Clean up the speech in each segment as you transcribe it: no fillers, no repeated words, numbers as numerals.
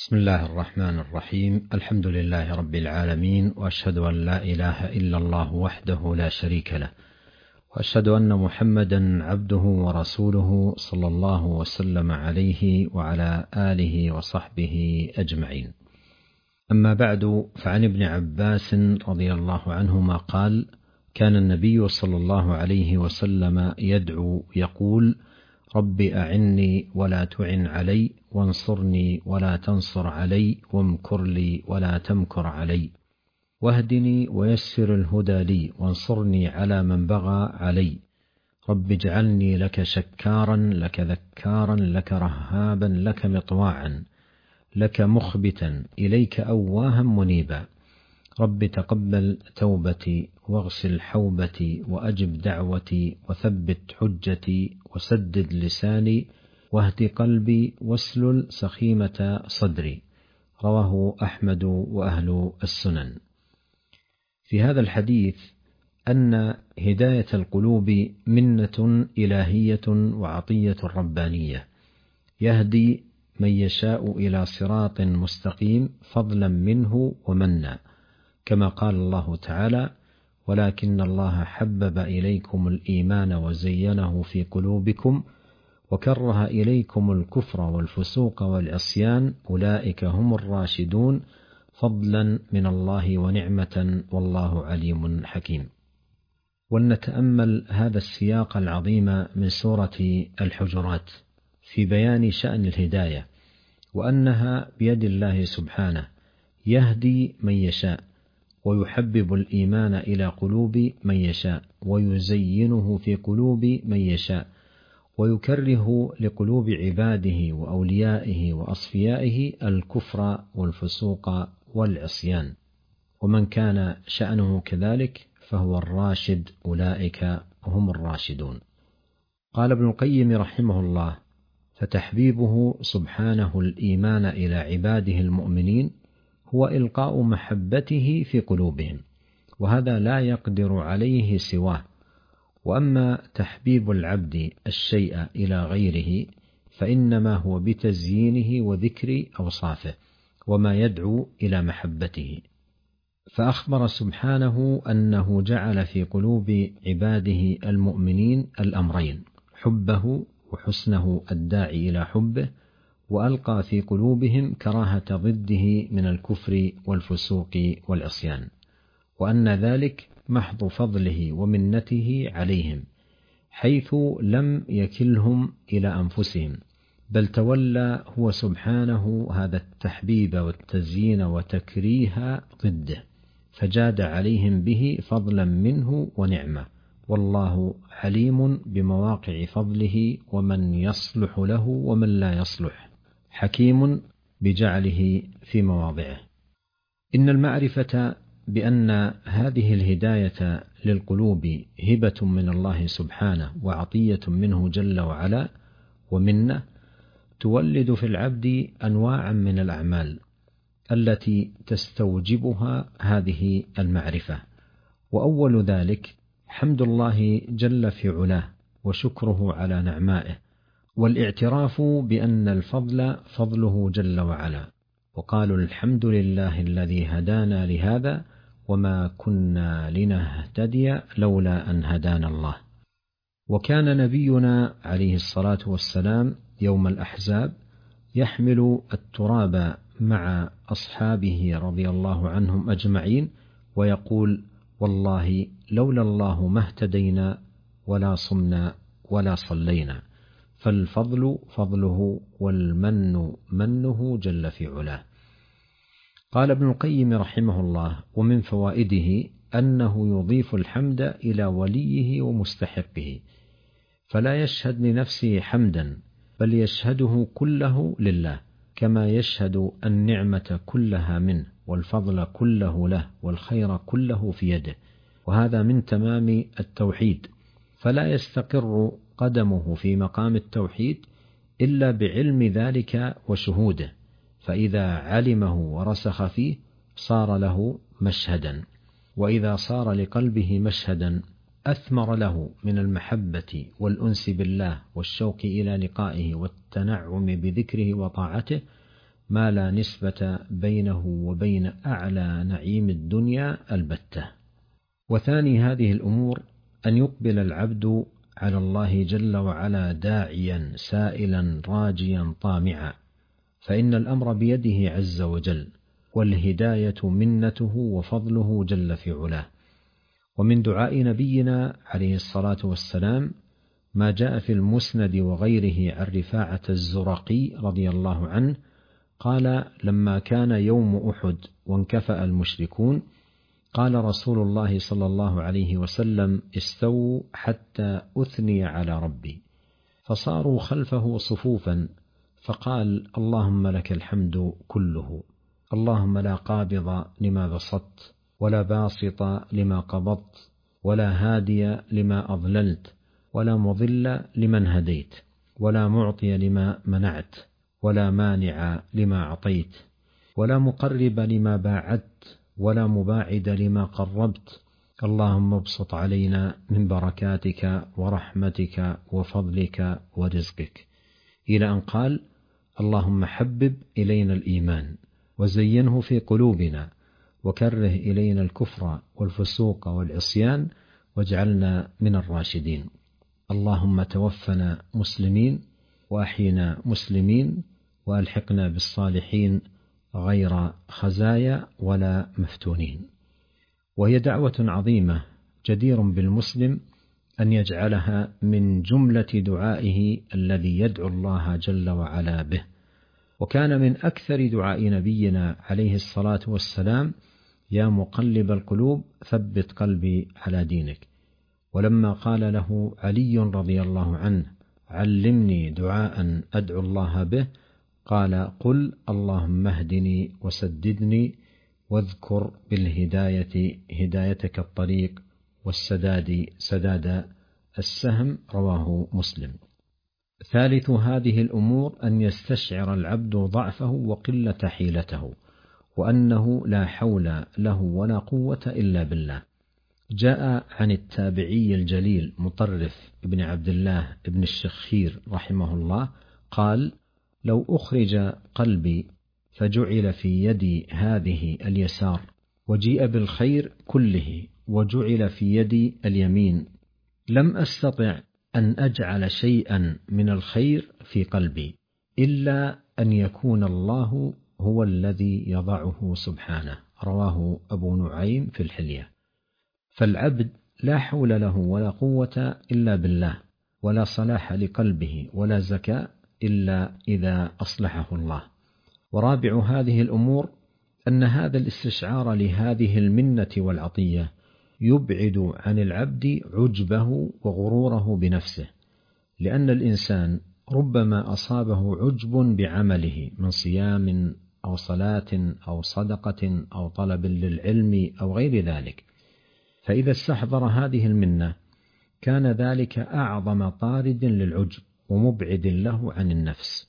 بسم الله الرحمن الرحيم. الحمد لله رب العالمين، وأشهد أن لا إله إلا الله وحده لا شريك له، وأشهد أن محمدا عبده ورسوله صلى الله وسلم عليه وعلى آله وصحبه أجمعين. أما بعد، فعن ابن عباس رضي الله عنهما قال: كان النبي صلى الله عليه وسلم يدعو يقول: رب أعني ولا تعن علي، وانصرني ولا تنصر علي، وامكر لي ولا تمكر علي، واهدني ويسر الهدى لي، وانصرني على من بغى علي، رب اجعلني لك شكارا لك ذكارا لك رهابا لك مطواعا لك مخبتا إليك أواها منيبا، رب تقبل توبتي واغسل حوبتي وأجب دعوتي وثبت حجتي وسدد لساني واهد قلبي واسلل سخيمة صدري. رواه أحمد وأهل السنن. في هذا الحديث أن هداية القلوب منة إلهية وعطية ربانية، يهدي من يشاء إلى صراط مستقيم فضلا منه ومنا، كما قال الله تعالى: ولكن الله حبب إليكم الإيمان وزينه في قلوبكم وكره إليكم الكفر والفسوق والعصيان أولئك هم الراشدون فضلا من الله ونعمة والله عليم حكيم. ولنتأمل هذا السياق العظيم من سورة الحجرات في بيان شأن الهداية، وأنها بيد الله سبحانه، يهدي من يشاء ويحبب الإيمان إلى قلوب من يشاء ويزينه في قلوب من يشاء ويكره لقلوب عباده وأوليائه وأصفيائه الكفر والفسوق والعصيان، ومن كان شأنه كذلك فهو الراشد، أولئك هم الراشدون. قال ابن القيم رحمه الله: فتحبيبه سبحانه الإيمان إلى عباده المؤمنين هو إلقاء محبته في قلوبهم، وهذا لا يقدر عليه سواه. وأما تحبيب العبد الشيء إلى غيره فإنما هو بتزيينه وذكر أوصافه وما يدعو إلى محبته. فأخبر سبحانه أنه جعل في قلوب عباده المؤمنين الأمرين: حبه وحسنه الداعي إلى حبه، وألقى في قلوبهم كراهة ضده من الكفر والفسوق والعصيان، وأن ذلك محض فضله ومنته عليهم، حيث لم يكلهم إلى أنفسهم، بل تولى هو سبحانه هذا التحبيب والتزيين وتكريه ضده، فجاد عليهم به فضلا منه ونعمة، والله عليم بمواقع فضله ومن يصلح له ومن لا يصلح، حكيم بجعله في مواضعه. إن المعرفة بأن هذه الهداية للقلوب هبة من الله سبحانه وعطية منه جل وعلا ومنه، تولد في العبد أنواعا من الأعمال التي تستوجبها هذه المعرفة، وأول ذلك حمد الله جل في علاه وشكره على نعمائه، والاعتراف بأن الفضل فضله جل وعلا، وقالوا الحمد لله الذي هدانا لهذا وما كنا لنهتدي لولا أن هدانا الله. وكان نبينا عليه الصلاة والسلام يوم الأحزاب يحمل التراب مع أصحابه رضي الله عنهم أجمعين ويقول: والله لولا الله ما اهتدينا ولا صمنا ولا صلينا، فالفضل فضله والمن منه جل في علاه. قال ابن القيم رحمه الله: ومن فوائده أنه يضيف الحمد إلى وليه ومستحقه، فلا يشهد لنفسه حمدا، بل يشهده كله لله، كما يشهد النعمة كلها منه والفضل كله له والخير كله في يده، وهذا من تمام التوحيد، فلا يستقر قدمه في مقام التوحيد إلا بعلم ذلك وشهوده، فإذا علمه ورسخ فيه صار له مشهدا، وإذا صار لقلبه مشهدا أثمر له من المحبة والأنس بالله والشوق إلى لقائه والتنعم بذكره وطاعته ما لا نسبة بينه وبين أعلى نعيم الدنيا البتة. وثاني هذه الأمور أن يقبل العبد على الله جل وعلا داعيا سائلا راجيا طامعا، فإن الأمر بيده عز وجل، والهداية منته وفضله جل في علاه. ومن دعاء نبينا عليه الصلاة والسلام ما جاء في المسند وغيره عن رفاعة الزرقي رضي الله عنه قال: لما كان يوم أحد وانكفأ المشركون، قال رسول الله صلى الله عليه وسلم: استووا حتى أثني على ربي، فصاروا خلفه صفوفا، فقال: اللهم لك الحمد كله، اللهم لا قابض لما بسطت، ولا باسط لما قبضت، ولا هادي لما أضللت، ولا مضل لمن هديت، ولا معطي لما منعت، ولا مانع لما أعطيت، ولا مقرب لما باعدت، ولا مباعد لما قربت. اللهم ابسط علينا من بركاتك ورحمتك وفضلك ورزقك، إلى أن قال: اللهم حبب إلينا الإيمان وزينه في قلوبنا، وكره إلينا الكفر والفسوق والعصيان، واجعلنا من الراشدين. اللهم توفنا مسلمين وأحينا مسلمين، وألحقنا بالصالحين غير خزايا ولا مفتونين. وهي دعوة عظيمة جدير بالمسلم أن يجعلها من جملة دعائه الذي يدعو الله جل وعلا به. وكان من أكثر دعاء نبينا عليه الصلاة والسلام: يا مقلب القلوب ثبت قلبي على دينك. ولما قال له علي رضي الله عنه: علمني دعاء أدعو الله به، قال: قل اللهم اهدني وسددني، واذكر بالهداية هدايتك الطريق، والسداد سداد السهم. رواه مسلم. ثالث هذه الأمور أن يستشعر العبد ضعفه وقلة حيلته، وأنه لا حول له ولا قوة إلا بالله. جاء عن التابعي الجليل مطرف بن عبد الله بن الشخير رحمه الله قال: لو أخرج قلبي فجعل في يدي هذه اليسار، وجيء بالخير كله وجعل في يدي اليمين، لم أستطع أن أجعل شيئا من الخير في قلبي إلا أن يكون الله هو الذي يضعه سبحانه. رواه أبو نعيم في الحلية. فالعبد لا حول له ولا قوة إلا بالله، ولا صلاح لقلبه ولا زكاة إلا إذا أصلحه الله. ورابع هذه الأمور أن هذا الاستشعار لهذه المنة والعطية يبعد عن العبد عجبه وغروره بنفسه، لأن الإنسان ربما أصابه عجب بعمله من صيام أو صلاة أو صدقة أو طلب للعلم أو غير ذلك، فإذا استحضر هذه المنة كان ذلك أعظم طارد للعجب ومبعد له عن النفس،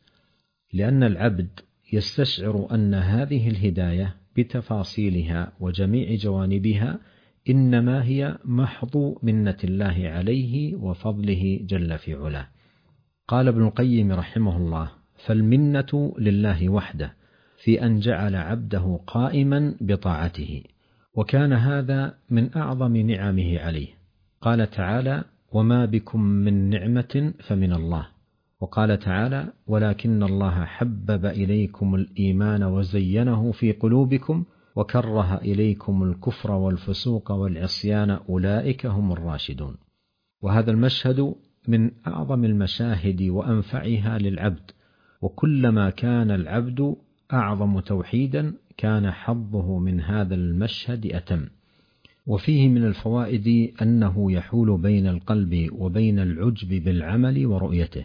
لأن العبد يستشعر أن هذه الهداية بتفاصيلها وجميع جوانبها إنما هي محض منة الله عليه وفضله جل في علاه. قال ابن القيم رحمه الله: فالمنة لله وحده في أن جعل عبده قائما بطاعته، وكان هذا من أعظم نعمه عليه. قال تعالى: وما بكم من نعمة فمن الله. وقال تعالى: ولكن الله حبب إليكم الإيمان وزينه في قلوبكم وكره إليكم الكفر والفسوق والعصيان أولئك هم الراشدون. وهذا المشهد من أعظم المشاهد وأنفعها للعبد، وكلما كان العبد أعظم توحيدا كان حظه من هذا المشهد أتم. وفيه من الفوائد أنه يحول بين القلب وبين العجب بالعمل ورؤيته،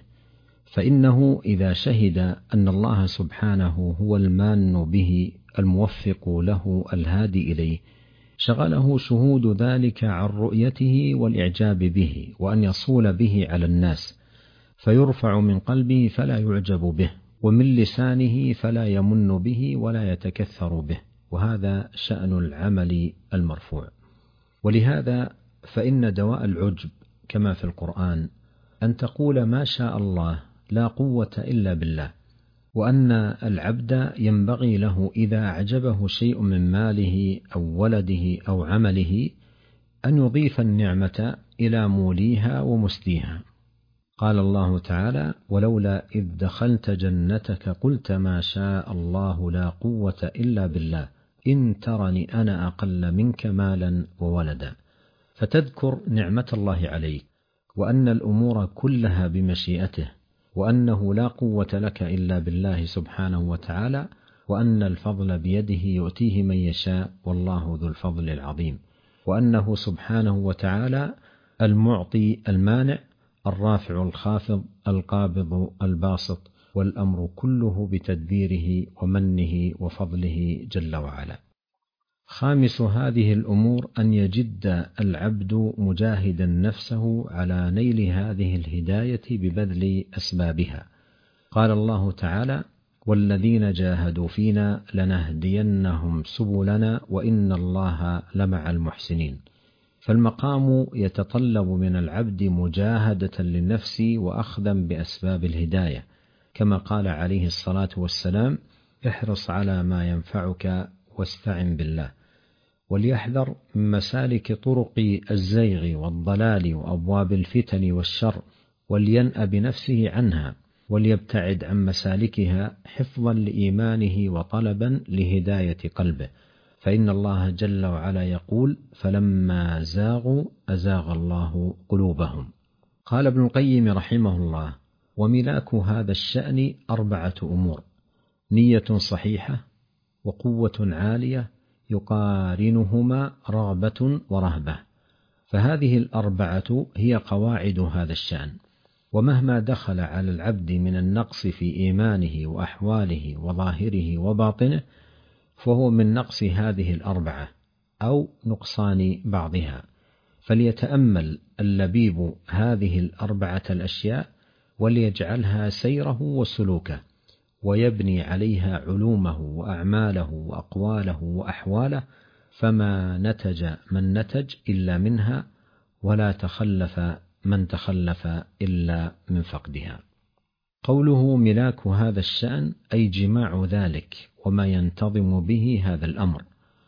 فإنه إذا شهد أن الله سبحانه هو المان به الموفق له الهادي إليه، شغله شهود ذلك عن رؤيته والإعجاب به، وأن يصول به على الناس، فيرفع من قلبه فلا يعجب به، ومن لسانه فلا يمن به ولا يتكثر به، وهذا شأن العمل المرفوع. ولهذا فإن دواء العجب كما في القرآن أن تقول ما شاء الله لا قوة إلا بالله، وأن العبد ينبغي له إذا أعجبه شيء من ماله أو ولده أو عمله أن يضيف النعمة إلى موليها ومسديها. قال الله تعالى: ولولا إذ دخلت جنتك قلت ما شاء الله لا قوة إلا بالله إن ترني أنا أقل منك مالا وولدا. فتذكر نعمة الله عليك، وأن الأمور كلها بمشيئته، وأنه لا قوة لك إلا بالله سبحانه وتعالى، وأن الفضل بيده يؤتيه من يشاء والله ذو الفضل العظيم، وأنه سبحانه وتعالى المعطي المانع الرافع الخافض القابض الباسط، والأمر كله بتدبيره ومنه وفضله جل وعلا. خامس هذه الأمور أن يجد العبد مجاهدا نفسه على نيل هذه الهداية ببذل أسبابها. قال الله تعالى: والذين جاهدوا فينا لنهدينهم سبلنا وإن الله لمع المحسنين. فالمقام يتطلب من العبد مجاهدة للنفس وأخذا بأسباب الهداية، كما قال عليه الصلاة والسلام: احرص على ما ينفعك واستعن بالله. وليحذر من مسالك طرق الزيغ والضلال وأبواب الفتن والشر، ولينأ بنفسه عنها، وليبتعد عن مسالكها حفظا لإيمانه وطلبا لهداية قلبه، فإن الله جل وعلا يقول: فلما زاغوا أزاغ الله قلوبهم. قال ابن القيم رحمه الله: وملاك هذا الشأن 4 أمور: نية صحيحة، وقوة عالية يقارنهما رغبة ورهبة. فهذه 4 هي قواعد هذا الشأن، ومهما دخل على العبد من النقص في إيمانه وأحواله وظاهره وباطنه فهو من نقص هذه 4 أو نقصان بعضها. فليتأمل اللبيب هذه 4 الأشياء وليجعلها سيره وسلوكه، ويبني عليها علومه وأعماله وأقواله وأحواله، فما نتج من نتج إلا منها، ولا تخلف من تخلف إلا من فقدها. قوله ملاك هذا الشأن أي جماع ذلك وما ينتظم به هذا الأمر.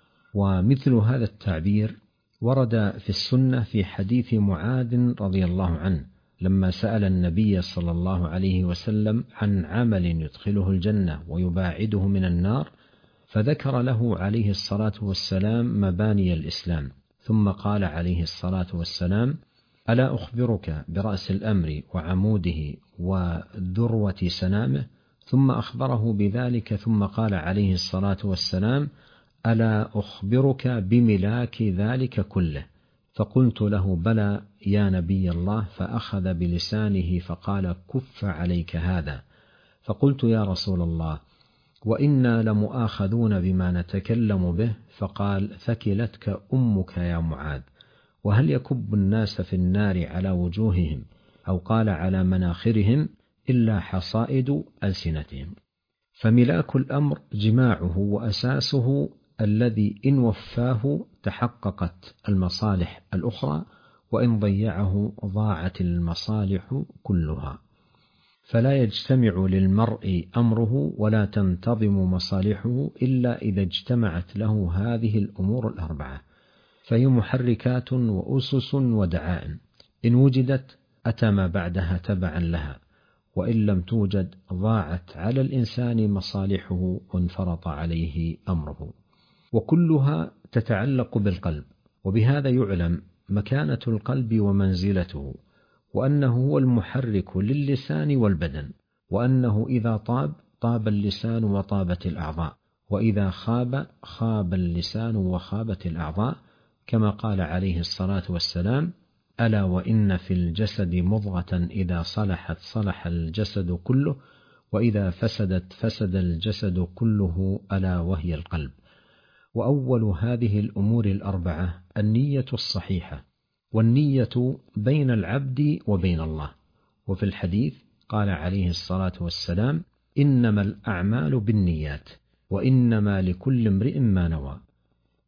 ومثل هذا التعبير ورد في السنة في حديث معاذ رضي الله عنه لما سأل النبي صلى الله عليه وسلم عن عمل يدخله الجنة ويباعده من النار، فذكر له عليه الصلاة والسلام مباني الإسلام، ثم قال عليه الصلاة والسلام: ألا أخبرك برأس الأمر وعموده وذروة سنامه؟ ثم أخبره بذلك، ثم قال عليه الصلاة والسلام: ألا أخبرك بملاك ذلك كله؟ فقلت له: بلى يا نبي الله. فأخذ بلسانه فقال: كف عليك هذا. فقلت: يا رسول الله، وإنا لمؤاخذون بما نتكلم به. فقال: ثكلتك أمك يا معاذ. وهل يكب الناس في النار على وجوههم أو قال على مناخرهم إلا حصائد ألسنتهم؟ فملاك الأمر جماعه وأساسه الذي إن وفاه تحققت المصالح الأخرى، وإن ضيعه ضاعت المصالح كلها. فلا يجتمع للمرء أمره ولا تنتظم مصالحه إلا إذا اجتمعت له هذه الأمور 4، فهي محركات وأسس ودعائم، إن وجدت أتى ما بعدها تبعا لها، وإن لم توجد ضاعت على الإنسان مصالحه وانفرط عليه أمره. وكلها تتعلق بالقلب، وبهذا يعلم مكانة القلب ومنزلته، وأنه هو المحرك للسان والبدن، وأنه إذا طاب اللسان وطابت الأعضاء، وإذا خاب اللسان وخابت الأعضاء، كما قال عليه الصلاة والسلام: ألا وإن في الجسد مضغة إذا صلحت صلح الجسد كله، وإذا فسدت فسد الجسد كله، ألا وهي القلب. وأول هذه الأمور 4 النية الصحيحة، والنية بين العبد وبين الله. وفي الحديث قال عليه الصلاة والسلام: إنما الأعمال بالنيات وإنما لكل امرئ ما نوى.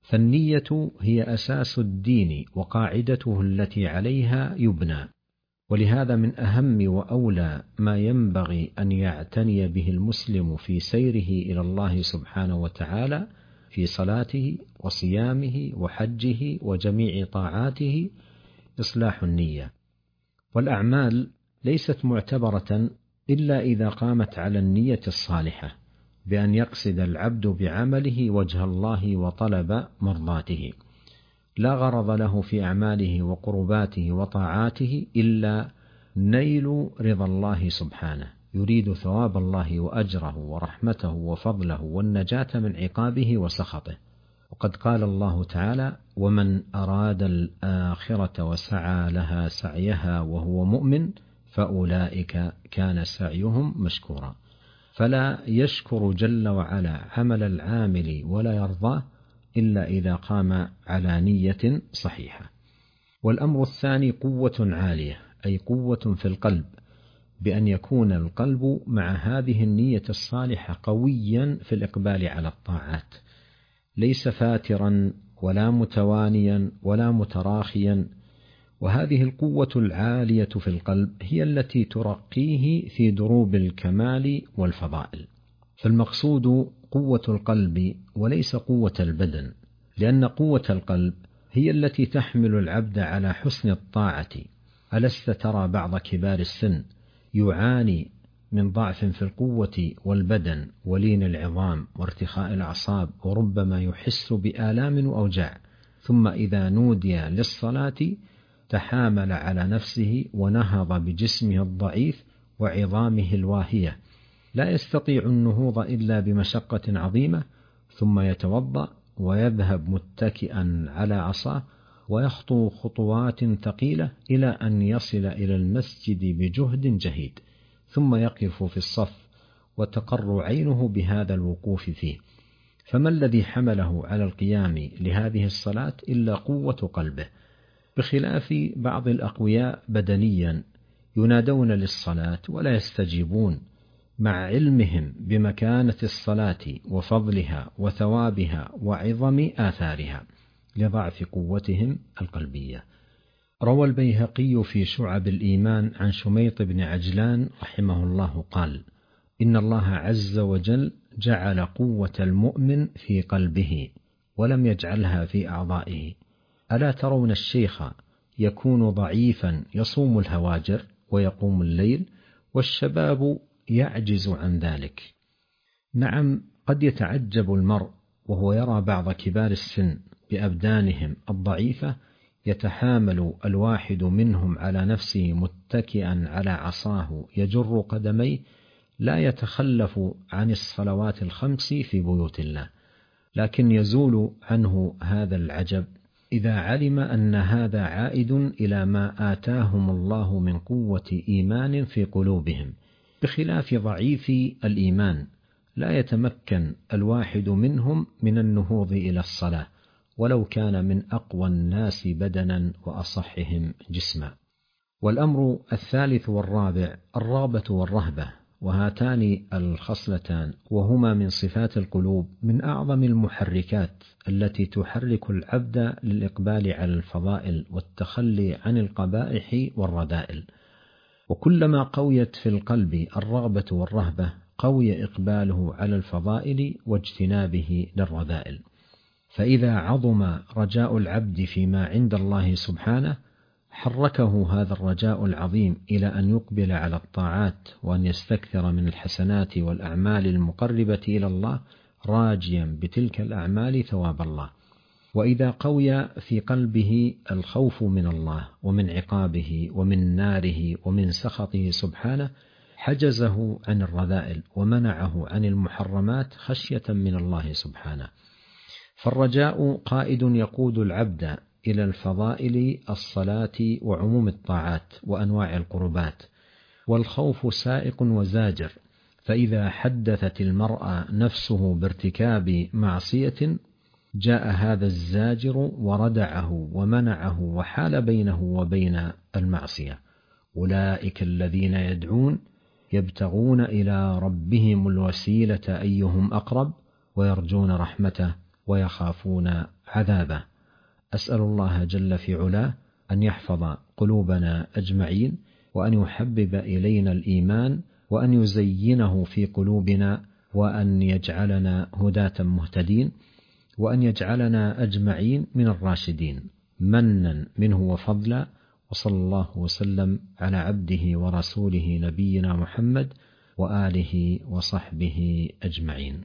فالنية هي أساس الدين وقاعدته التي عليها يبنى، ولهذا من أهم وأولى ما ينبغي أن يعتني به المسلم في سيره إلى الله سبحانه وتعالى في صلاته وصيامه وحجه وجميع طاعاته إصلاح النية. والأعمال ليست معتبرة إلا إذا قامت على النية الصالحة، بأن يقصد العبد بعمله وجه الله وطلب مرضاته، لا غرض له في أعماله وقرباته وطاعاته إلا نيل رضا الله سبحانه، يريد ثواب الله وأجره ورحمته وفضله والنجاة من عقابه وسخطه. وقد قال الله تعالى: ومن أراد الآخرة وسعى لها سعيها وهو مؤمن فأولئك كان سعيهم مشكورا. فلا يشكر جل وعلا عمل العامل ولا يرضاه إلا إذا قام على نية صحيحة. والأمر الثاني قوة عالية، أي قوة في القلب، بأن يكون القلب مع هذه النية الصالحة قويا في الإقبال على الطاعات، ليس فاترا ولا متوانيا ولا متراخيا. وهذه القوة العالية في القلب هي التي ترقيه في دروب الكمال والفضائل. فالمقصود قوة القلب وليس قوة البدن، لأن قوة القلب هي التي تحمل العبد على حسن الطاعة. ألست ترى بعض كبار السن يعاني من ضعف في القوة والبدن ولين العظام وارتخاء الأعصاب، وربما يحس بآلام وأوجاع، ثم إذا نودي للصلاة تحامل على نفسه ونهض بجسمه الضعيف وعظامه الواهية، لا يستطيع النهوض إلا بمشقة عظيمة، ثم يتوضأ ويذهب متكئا على عصاه ويخطو خطوات ثقيلة إلى أن يصل إلى المسجد بجهد جهيد، ثم يقف في الصف وتقر عينه بهذا الوقوف فيه. فما الذي حمله على القيام لهذه الصلاة إلا قوة قلبه، بخلاف بعض الأقوياء بدنيا ينادون للصلاة ولا يستجيبون، مع علمهم بمكانة الصلاة وفضلها وثوابها وعظم آثارها لضعف قوتهم القلبية. روى البيهقي في شعب الإيمان عن شميط بن عجلان رحمه الله قال: إن الله عز وجل جعل قوة المؤمن في قلبه ولم يجعلها في أعضائه. ألا ترون الشيخ يكون ضعيفا يصوم الهواجر ويقوم الليل، والشباب يعجز عن ذلك؟ نعم، قد يتعجب المرء وهو يرى بعض كبار السن بأبدانهم الضعيفة يتحامل الواحد منهم على نفسه متكئا على عصاه يجر قدميه، لا يتخلف عن الصلوات الخمس في بيوت الله، لكن يزول عنه هذا العجب إذا علم أن هذا عائد إلى ما آتاهم الله من قوة إيمان في قلوبهم، بخلاف ضعيف الإيمان لا يتمكن الواحد منهم من النهوض إلى الصلاة ولو كان من أقوى الناس بدنا وأصحهم جسما. والأمر الثالث والرابع الرغبة والرهبة، وهاتان الخصلتان وهما من صفات القلوب من أعظم المحركات التي تحرك العبد للإقبال على الفضائل والتخلي عن القبائح والرذائل. وكلما قويت في القلب الرغبة والرهبة قوي إقباله على الفضائل واجتنابه للرذائل. فإذا عظم رجاء العبد فيما عند الله سبحانه حركه هذا الرجاء العظيم إلى أن يقبل على الطاعات وأن يستكثر من الحسنات والأعمال المقربة إلى الله، راجيا بتلك الأعمال ثواب الله. وإذا قوي في قلبه الخوف من الله ومن عقابه ومن ناره ومن سخطه سبحانه حجزه عن الرذائل ومنعه عن المحرمات خشية من الله سبحانه. فالرجاء قائد يقود العبد إلى الفضائل الصلاة وعموم الطاعات وأنواع القربات، والخوف سائق وزاجر، فإذا حدثت المرأة نفسه بارتكاب معصية جاء هذا الزاجر وردعه ومنعه وحال بينه وبين المعصية. أولئك الذين يدعون يبتغون إلى ربهم الوسيلة أيهم أقرب ويرجون رحمته ويخافون عذابه. أسأل الله جل في علاه أن يحفظ قلوبنا أجمعين وأن يحبب إلينا الإيمان، وأن يزينه في قلوبنا، وأن يجعلنا هداة مهتدين، وأن يجعلنا أجمعين من الراشدين منا منه وفضلا. وصلى الله وسلم على عبده ورسوله نبينا محمد وآله وصحبه أجمعين.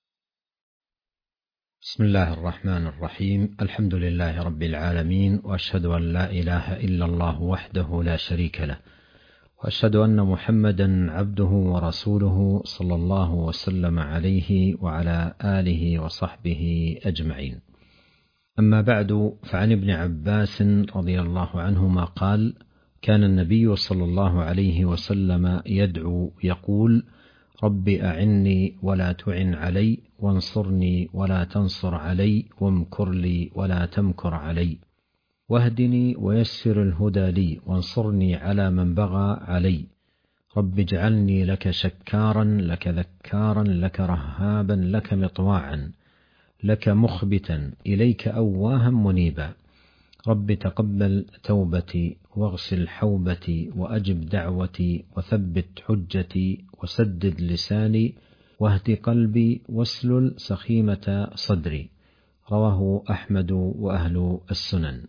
بسم الله الرحمن الرحيم. الحمد لله رب العالمين، وأشهد أن لا إله إلا الله وحده لا شريك له، وأشهد أن محمدا عبده ورسوله صلى الله وسلم عليه وعلى آله وصحبه أجمعين. أما بعد، فعن ابن عباس رضي الله عنهما قال: كان النبي صلى الله عليه وسلم يدعو يقول: رب أعني ولا تعن علي، وانصرني ولا تنصر علي، وامكر لي ولا تمكر علي، واهدني ويسر الهدى لي، وانصرني على من بغى علي، رب اجعلني لك شكارا لك ذكارا لك رهابا لك مطواعا لك مخبتا إليك أواها منيبا، رب تقبل توبتي واغسل حوبتي وأجب دعوتي وثبت حجتي وسدد لساني واهد قلبي واسلل سخيمة صدري. رواه أحمد وأهل السنن.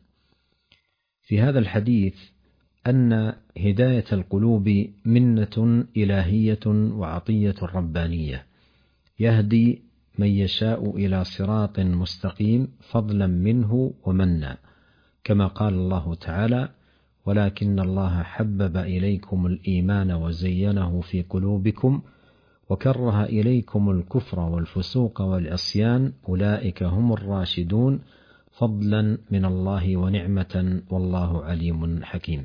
في هذا الحديث أن هداية القلوب منة إلهية وعطية ربانية، يهدي من يشاء إلى صراط مستقيم فضلا منه ومنا، كما قال الله تعالى: ولكن الله حبب إليكم الإيمان وزينه في قلوبكم وكره إليكم الكفر والفسوق والعصيان أولئك هم الراشدون فضلا من الله ونعمة والله عليم حكيم.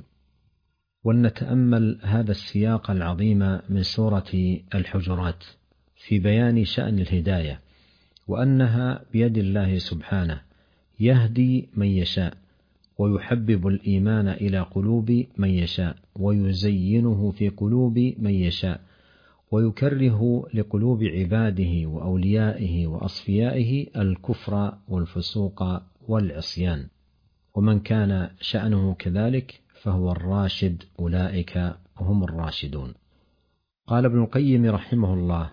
ولنتأمل هذا السياق العظيم من سورة الحجرات في بيان شأن الهداية، وأنها بيد الله سبحانه، يهدي من يشاء، ويحبب الإيمان إلى قلوب من يشاء، ويزينه في قلوب من يشاء، ويكره لقلوب عباده وأوليائه وأصفيائه الكفر والفسوق والعصيان. ومن كان شأنه كذلك فهو الراشد، أولئك هم الراشدون. قال ابن القيم رحمه الله: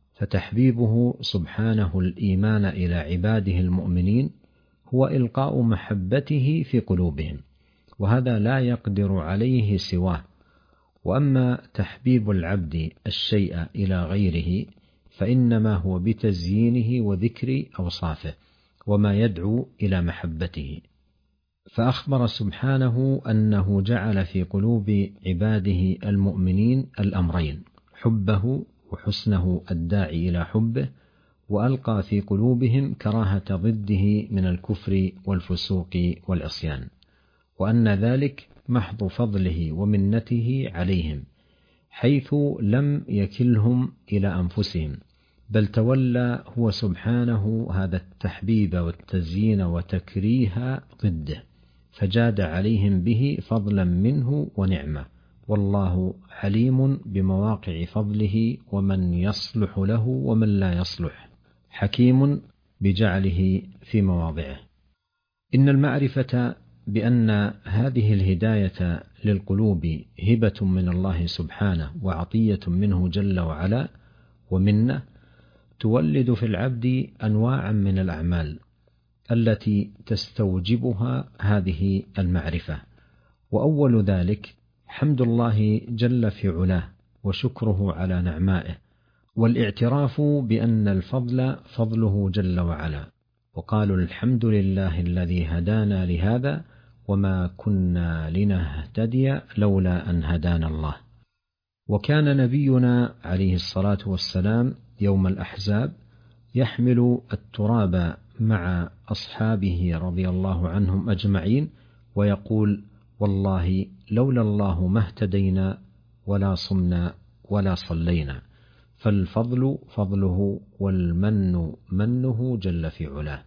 فتحبيبه سبحانه الإيمان إلى عباده المؤمنين هو إلقاء محبته في قلوبهم، وهذا لا يقدر عليه سواه. وأما تحبيب العبد الشيء إلى غيره فإنما هو بتزيينه وذكر أوصافه وما يدعو إلى محبته. فأخبر سبحانه أنه جعل في قلوب عباده المؤمنين الأمرين: حبه وحسنه الداعي إلى حبه، وألقى في قلوبهم كراهة ضده من الكفر والفسوق والعصيان، وأن ذلك محض فضله ومنته عليهم، حيث لم يكلهم إلى أنفسهم، بل تولى هو سبحانه هذا التحبيب والتزيين وتكريه ضده، فجاد عليهم به فضلا منه ونعمة، والله عليم بمواقع فضله ومن يصلح له ومن لا يصلح، حكيم بجعله في مواضعه. إن المعرفة بأن هذه الهداية للقلوب هبة من الله سبحانه وعطية منه جل وعلا ومنه، تولد في العبد أنواعا من الأعمال التي تستوجبها هذه المعرفة. وأول ذلك حمد الله جل في علاه وشكره على نعمائه، والاعتراف بأن الفضل فضله جل وعلا، وقالوا الحمد لله الذي هدانا لهذا وما كنا لنهتدي لولا أن هدانا الله. وكان نبينا عليه الصلاة والسلام يوم الأحزاب يحمل التراب مع أصحابه رضي الله عنهم أجمعين ويقول: والله لولا الله ما اهتدينا ولا صمنا ولا صلينا، فالفضل فضله والمن منه جل في علاه.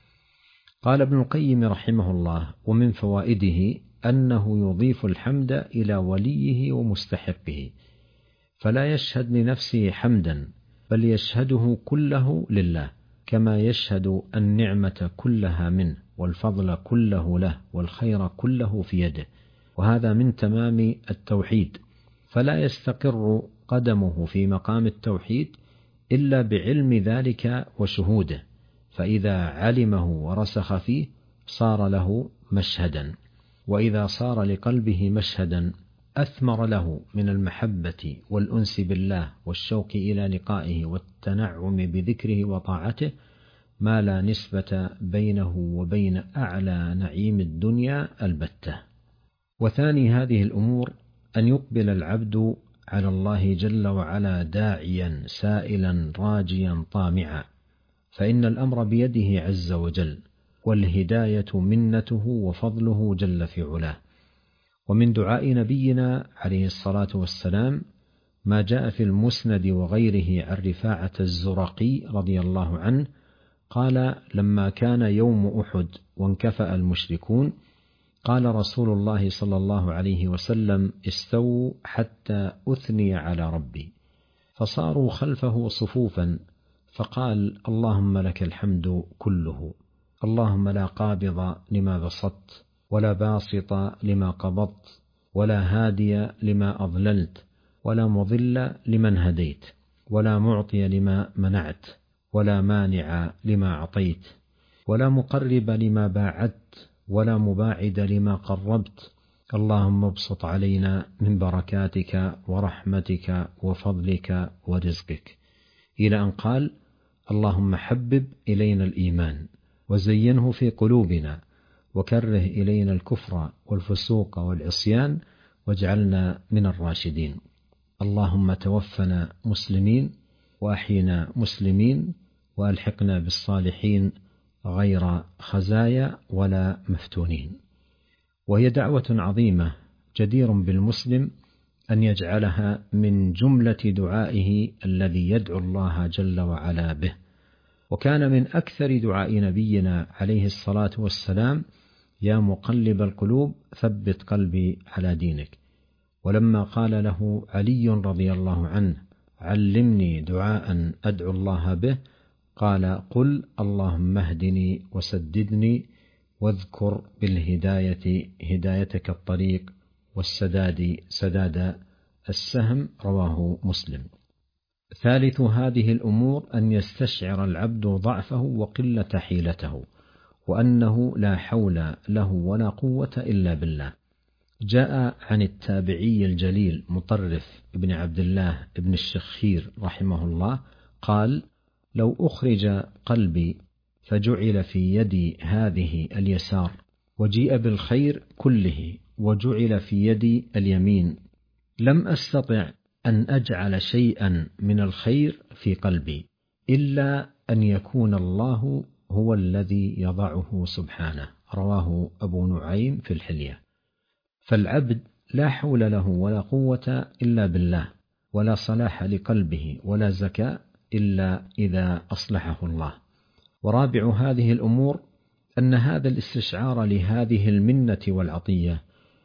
قال ابن القيم رحمه الله: ومن فوائده أنه يضيف الحمد إلى وليه ومستحقه، فلا يشهد لنفسه حمدا، بل يشهده كله لله، كما يشهد النعمة كلها منه والفضل كله له والخير كله في يده، وهذا من تمام التوحيد، فلا يستقر قدمه في مقام التوحيد إلا بعلم ذلك وشهوده، فإذا علمه ورسخ فيه صار له مشهدا، وإذا صار لقلبه مشهدا أثمر له من المحبة والأنس بالله والشوق إلى لقائه والتنعم بذكره وطاعته ما لا نسبة بينه وبين أعلى نعيم الدنيا البتة. وثاني هذه الأمور أن يقبل العبد على الله جل وعلا داعيا سائلا راجيا طامعا، فإن الأمر بيده عز وجل، والهداية منته وفضله جل في علاه. ومن دعاء نبينا عليه الصلاة والسلام ما جاء في المسند وغيره عن رفاعة الزرقي رضي الله عنه قال: لما كان يوم أحد وانكفأ المشركون قال رسول الله صلى الله عليه وسلم: استووا حتى أثني على ربي، فصاروا خلفه صفوفا، فقال: اللهم لك الحمد كله، اللهم لا قابض لما بسطت، ولا باسط لما قبضت، ولا هادي لما أضللت، ولا مضل لمن هديت، ولا معطي لما منعت، ولا مانع لما أعطيت، ولا مقرب لما باعدت، ولا مباعد لما قربت، اللهم ابسط علينا من بركاتك ورحمتك وفضلك ورزقك، إلى أن قال: اللهم حبب إلينا الإيمان وزينه في قلوبنا وكره إلينا الكفر والفسوق والعصيان واجعلنا من الراشدين. اللهم توفنا مسلمين وأحينا مسلمين وألحقنا بالصالحين غير خزايا ولا مفتونين. وهي دعوة عظيمة جدير بالمسلم أن يجعلها من جملة دعائه الذي يدعو الله جل وعلا به. وكان من أكثر دعاء نبينا عليه الصلاة والسلام: يا مقلب القلوب ثبت قلبي على دينك. ولما قال له علي رضي الله عنه: علمني دعاء أدعو الله به، قال: قل اللهم اهدني وسددني واذكر بالهداية هدايتك الطريق والسداد سداد السهم، رواه مسلم. ثالث هذه الأمور أن يستشعر العبد ضعفه وقلة حيلته، وأنه لا حول له ولا قوة إلا بالله. جاء عن التابعي الجليل مطرف ابن عبد الله ابن الشخير رحمه الله قال: لو أخرج قلبي فجعل في يدي هذه اليسار، وجيء بالخير كله وجعل في يدي اليمين، لم أستطع أن أجعل شيئا من الخير في قلبي إلا أن يكون الله هو الذي يضعه سبحانه، رواه أبو نعيم في الحلية. فالعبد لا حول له ولا قوة إلا بالله، ولا صلاح لقلبه ولا زكاة إلا إذا أصلحه الله. ورابع هذه الأمور أن هذا الاستشعار لهذه المنة والعطية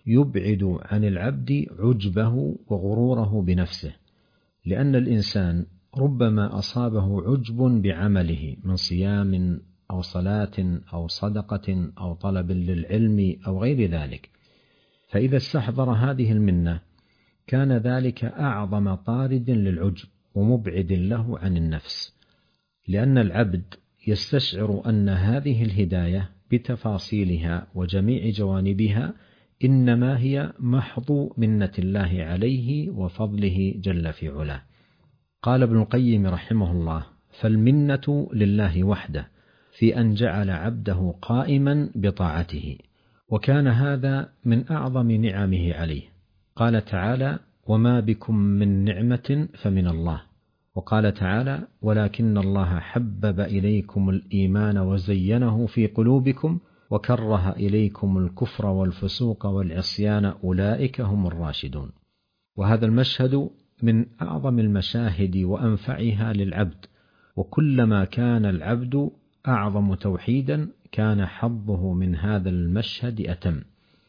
يبعد عن العبد عجبه وغروره بنفسه، لأن الإنسان ربما أصابه عجب بعمله من صيام أو صلاة أو صدقة أو طلب للعلم أو غير ذلك، فإذا استحضر هذه المنة كان ذلك أعظم طارد للعجب ومبعد له عن النفس، لأن العبد يستشعر أن هذه الهداية بتفاصيلها وجميع جوانبها إنما هي محض منة الله عليه وفضله جل في علاه. قال ابن القيم رحمه الله: فالمنة لله وحده في أن جعل عبده قائما بطاعته، وكان هذا من أعظم نعمه عليه. قال تعالى: وما بكم من نعمة فمن الله. وقال تعالى: ولكن الله حبب إليكم الإيمان وزينه في قلوبكم وكره إليكم الكفر والفسوق والعصيان أولئك هم الراشدون. وهذا المشهد من أعظم المشاهد وأنفعها للعبد، وكلما كان العبد أعظم توحيدا كان حظه من هذا المشهد أتم.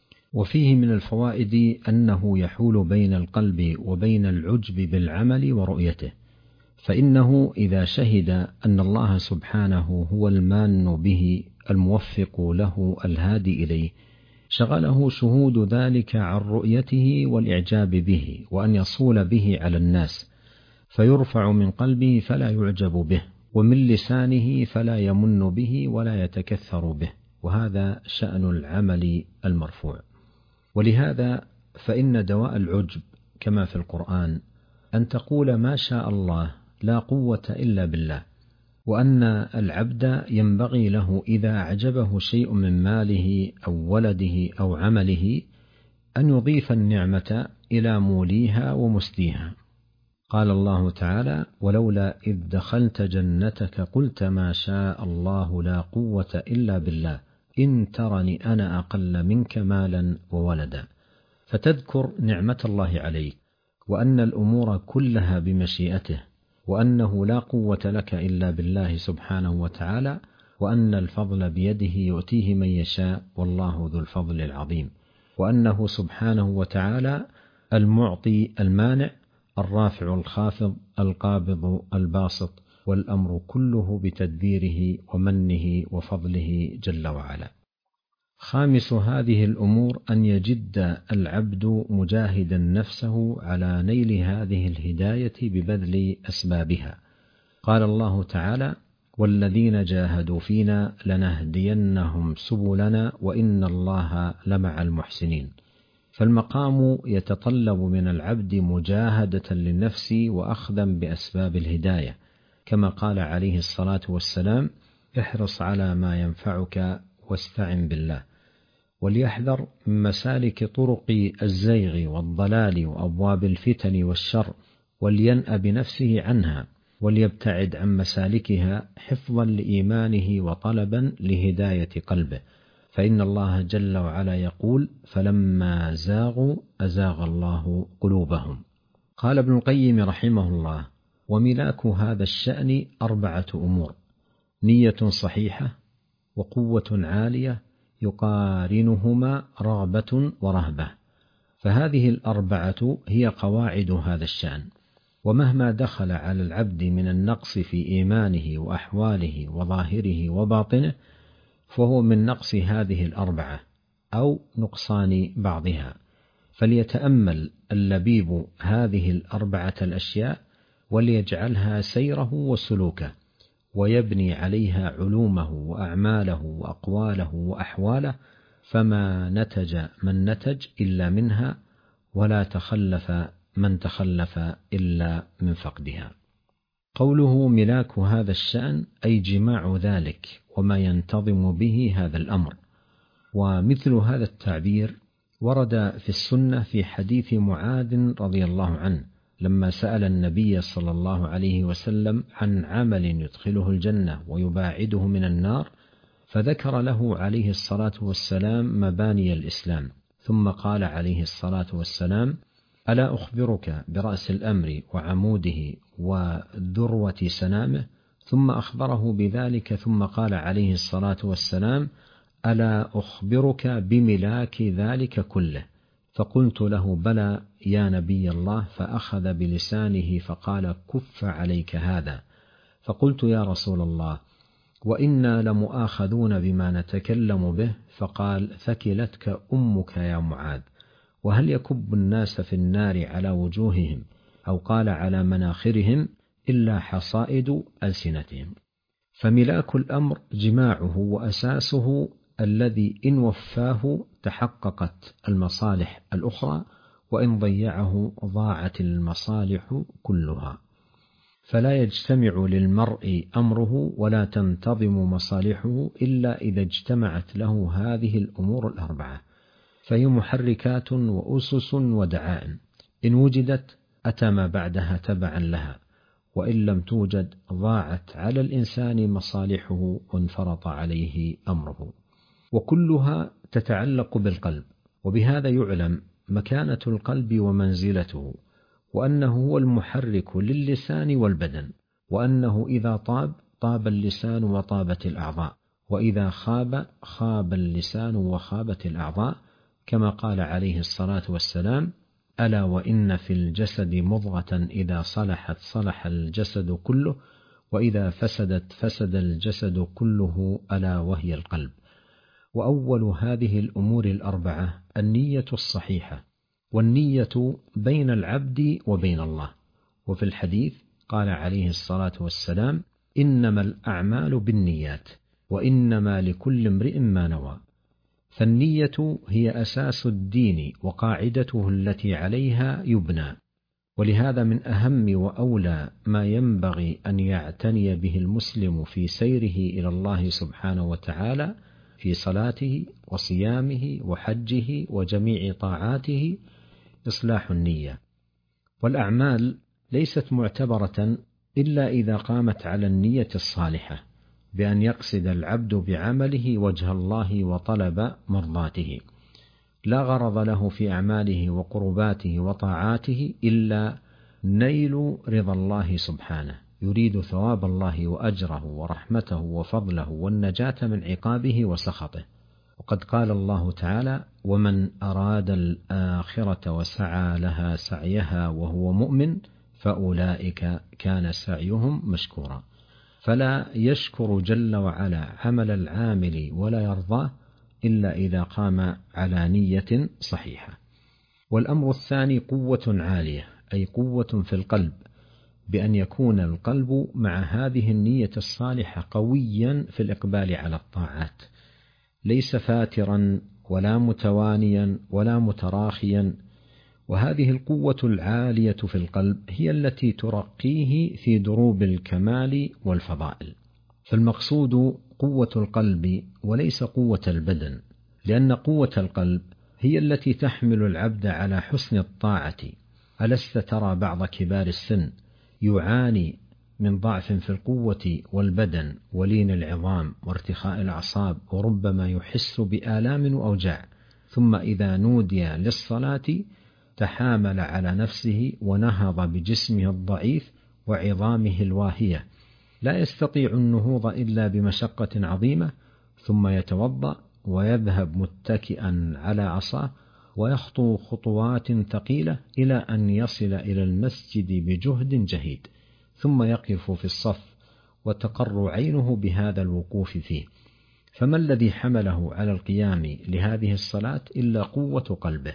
وفيه من الفوائد أنه يحول بين القلب وبين العجب بالعمل ورؤيته، فإنه إذا شهد أن الله سبحانه هو المان به الموفق له الهادي إليه، شغله شهود ذلك عن رؤيته والإعجاب به، وأن يصول به على الناس، فيرفع من قلبه فلا يعجب به، ومن لسانه فلا يمن به ولا يتكثر به، وهذا شأن العمل المرفوع. ولهذا فإن دواء العجب كما في القرآن أن تقول ما شاء الله لا قوة إلا بالله، وأن العبد ينبغي له إذا أعجبه شيء من ماله أو ولده أو عمله أن يضيف النعمة إلى موليها ومسديها. قال الله تعالى: ولولا إذ دخلت جنتك قلت ما شاء الله لا قوة إلا بالله إن ترني أنا أقل منك مالا وولدا، فتذكر نعمة الله عليك، وأن الأمور كلها بمشيئته، وأنه لا قوة لك إلا بالله سبحانه وتعالى، وأن الفضل بيده يؤتيه من يشاء والله ذو الفضل العظيم، وأنه سبحانه وتعالى المعطي المانع الرافع الخافض القابض الباسط، والأمر كله بتدبيره ومنه وفضله جل وعلا. خامس هذه الأمور أن يجد العبد مجاهدا نفسه على نيل هذه الهداية ببذل أسبابها. قال الله تعالى: والذين جاهدوا فينا لنهدينهم سبلنا وإن الله لمع المحسنين. فالمقام يتطلب من العبد مجاهدة للنفس وأخذا بأسباب الهداية، كما قال عليه الصلاة والسلام: احرص على ما ينفعك واستعن بالله، وليحذر من مسالك طرق الزيغ والضلال وأبواب الفتن والشر، ولينأ بنفسه عنها، وليبتعد عن مسالكها حفظا لإيمانه وطلبا لهداية قلبه، فإن الله جل وعلا يقول: فلما زاغوا أزاغ الله قلوبهم. قال ابن القيم رحمه الله: وملاك هذا الشأن 4 أمور: نية صحيحة، وقوة عالية يقارنهما رغبة ورهبة، فهذه 4 هي قواعد هذا الشأن، ومهما دخل على العبد من النقص في إيمانه وأحواله وظاهره وباطنه فهو من نقص هذه 4 أو نقصان بعضها، فليتأمل اللبيب هذه 4 الأشياء وليجعلها سيره وسلوكه، ويبني عليها علومه وأعماله وأقواله وأحواله، فما نتج من نتج إلا منها، ولا تخلف من تخلف إلا من فقدها. قوله ملاك هذا الشأن أي جماع ذلك وما ينتظم به هذا الأمر. ومثل هذا التعبير ورد في السنة في حديث معاذ رضي الله عنه لما سأل النبي صلى الله عليه وسلم عن عمل يدخله الجنة ويباعده من النار، فذكر له عليه الصلاة والسلام مباني الإسلام، ثم قال عليه الصلاة والسلام: ألا أخبرك برأس الأمر وعموده وذروة سنامه؟ ثم أخبره بذلك، ثم قال عليه الصلاة والسلام: ألا أخبرك بملاك ذلك كله؟ فقلت له: بلى يا نبي الله. فأخذ بلسانه فقال: كف عليك هذا. فقلت: يا رسول الله، وإنا لمؤاخذون بما نتكلم به. فقال: ثكلتك أمك يا معاذ، وهل يكب الناس في النار على وجوههم أو قال على مناخرهم إلا حصائد ألسنتهم. فملاك الأمر جماعه وأساسه الذي إن وفاه تحققت المصالح الأخرى، وإن ضيعه ضاعت المصالح كلها. فلا يجتمع للمرء أمره ولا تنتظم مصالحه إلا إذا اجتمعت له هذه الأمور 4، فهي محركات وأسس ودعائم، إن وجدت أتى ما بعدها تبعا لها، وإن لم توجد ضاعت على الإنسان مصالحه وانفرط عليه أمره، وكلها تتعلق بالقلب. وبهذا يعلم مكانة القلب ومنزلته، وأنه هو المحرك للسان والبدن، وأنه إذا طاب اللسان وطابت الأعضاء، وإذا خاب اللسان وخابت الأعضاء، كما قال عليه الصلاة والسلام: ألا وإن في الجسد مضغة إذا صلحت صلح الجسد كله، وإذا فسدت فسد الجسد كله، ألا وهي القلب. وأول هذه الأمور الأربعة النية الصحيحة، والنية بين العبد وبين الله. وفي الحديث قال عليه الصلاة والسلام: إنما الأعمال بالنيات وإنما لكل امرئ ما نوى. فالنية هي أساس الدين وقاعدته التي عليها يبنى، ولهذا من أهم وأولى ما ينبغي أن يعتني به المسلم في سيره إلى الله سبحانه وتعالى في صلاته وصيامه وحجه وجميع طاعاته إصلاح النية. والأعمال ليست معتبرة إلا إذا قامت على النية الصالحة، بأن يقصد العبد بعمله وجه الله وطلب مرضاته، لا غرض له في أعماله وقرباته وطاعاته إلا نيل رضا الله سبحانه، يريد ثواب الله وأجره ورحمته وفضله والنجاة من عقابه وسخطه. وقد قال الله تعالى: ومن أراد الآخرة وسعى لها سعيها وهو مؤمن فأولئك كان سعيهم مشكورا. فلا يشكر جل وعلا عمل العامل ولا يرضاه إلا إذا قام على نية صحيحة. والأمر الثاني قوة عالية، أي قوة في القلب، بأن يكون القلب مع هذه النية الصالحة قويا في الإقبال على الطاعات، ليس فاترا ولا متوانيا ولا متراخيا. وهذه القوة العالية في القلب هي التي ترقيه في دروب الكمال والفضائل. فالمقصود قوة القلب وليس قوة البدن، لأن قوة القلب هي التي تحمل العبد على حسن الطاعة. ألست ترى بعض كبار السن يعاني من ضعف في القوة والبدن ولين العظام وارتخاء الأعصاب، وربما يحس بآلام وأوجاع، ثم إذا نودي للصلاة تحامل على نفسه ونهض بجسمه الضعيف وعظامه الواهية، لا يستطيع النهوض إلا بمشقة عظيمة، ثم يتوضأ ويذهب متكئا على عصاه ويخطو خطوات ثقيلة إلى أن يصل إلى المسجد بجهد جهيد، ثم يقف في الصف وتقر عينه بهذا الوقوف فيه. فما الذي حمله على القيام لهذه الصلاة إلا قوة قلبه،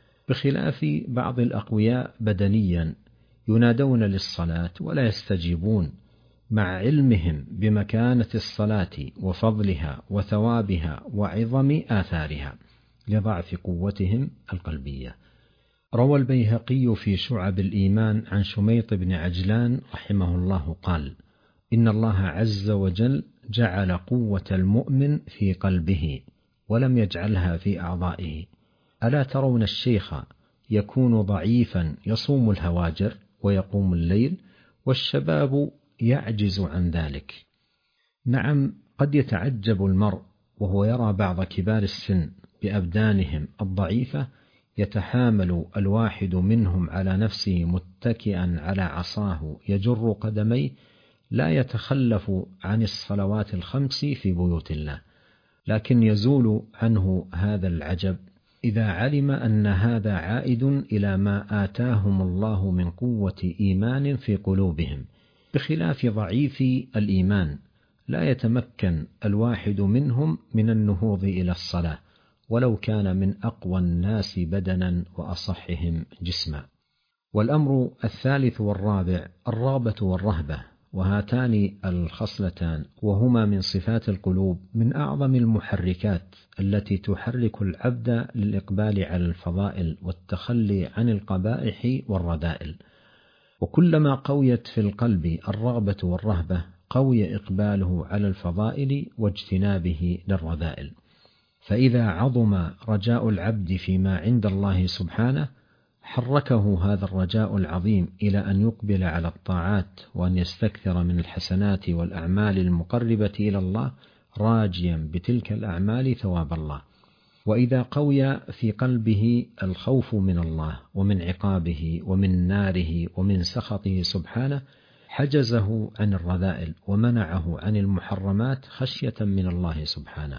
بخلاف بعض الأقوياء بدنيا ينادون للصلاة ولا يستجيبون، مع علمهم بمكانة الصلاة وفضلها وثوابها وعظم آثارها لضعف قوتهم القلبية. روى البيهقي في شعب الإيمان عن شميط بن عجلان رحمه الله قال: إن الله عز وجل جعل قوة المؤمن في قلبه ولم يجعلها في أعضائه. ألا ترون الشيخ يكون ضعيفا يصوم الهواجر ويقوم الليل، والشباب يعجز عن ذلك. نعم، قد يتعجب المرء وهو يرى بعض كبار السن بأبدانهم الضعيفة يتحامل الواحد منهم على نفسه متكئا على عصاه يجر قدميه، لا يتخلف عن الصلوات الخمس في بيوت الله، لكن يزول عنه هذا العجب إذا علم أن هذا عائد إلى ما آتاهم الله من قوة إيمان في قلوبهم، بخلاف ضعيف الإيمان لا يتمكن الواحد منهم من النهوض إلى الصلاة ولو كان من أقوى الناس بدنا وأصحهم جسما. والأمر الثالث والرابع الرغبة والرهبة، وهاتان الخصلتان وهما من صفات القلوب من أعظم المحركات التي تحرك العبد للإقبال على الفضائل والتخلي عن القبائح والرذائل. وكلما قويت في القلب الرغبة والرهبة قوي إقباله على الفضائل واجتنابه للرذائل. فإذا عظم رجاء العبد فيما عند الله سبحانه حركه هذا الرجاء العظيم إلى أن يقبل على الطاعات وأن يستكثر من الحسنات والأعمال المقربة إلى الله، راجيا بتلك الأعمال ثواب الله. وإذا قوي في قلبه الخوف من الله ومن عقابه ومن ناره ومن سخطه سبحانه حجزه عن الرذائل ومنعه عن المحرمات خشية من الله سبحانه.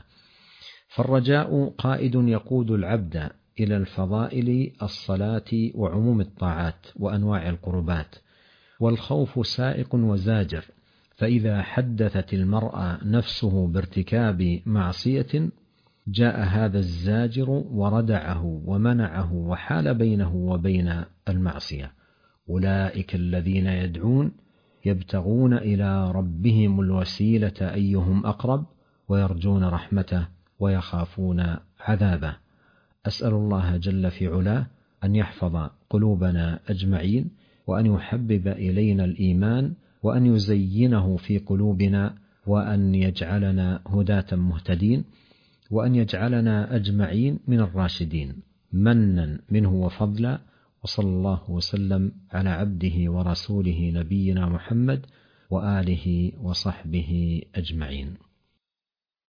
فالرجاء قائد يقود العبد إلى الفضائل الصلاة وعموم الطاعات وأنواع القربات، والخوف سائق وزاجر، فإذا حدثت المرأة نفسه بارتكاب معصية جاء هذا الزاجر وردعه ومنعه وحال بينه وبين المعصية. أولئك الذين يدعون يبتغون إلى ربهم الوسيلة أيهم أقرب ويرجون رحمته ويخافون عذابه. أسأل الله جل في علاه أن يحفظ قلوبنا أجمعين، وأن يحبب إلينا الإيمان، وأن يزينه في قلوبنا، وأن يجعلنا هداة مهتدين، وأن يجعلنا أجمعين من الراشدين منا منه وفضلا. وصلى الله وسلم على عبده ورسوله نبينا محمد وآله وصحبه أجمعين.